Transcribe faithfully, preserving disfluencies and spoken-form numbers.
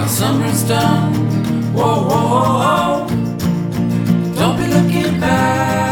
summer's done. Whoa, whoa, whoa, whoa. Don't be looking back.